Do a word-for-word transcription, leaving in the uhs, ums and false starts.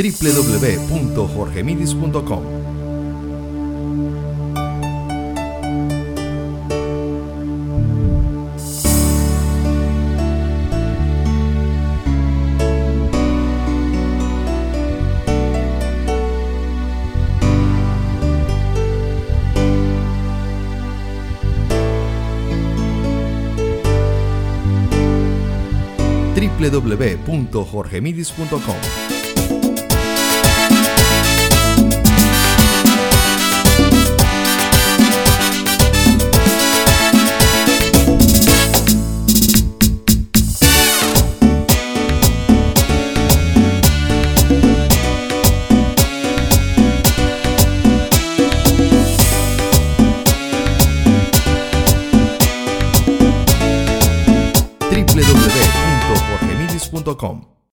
w w w punto jorge midis punto com. w w w punto jorge midis punto com. w w w punto jorge midis punto com.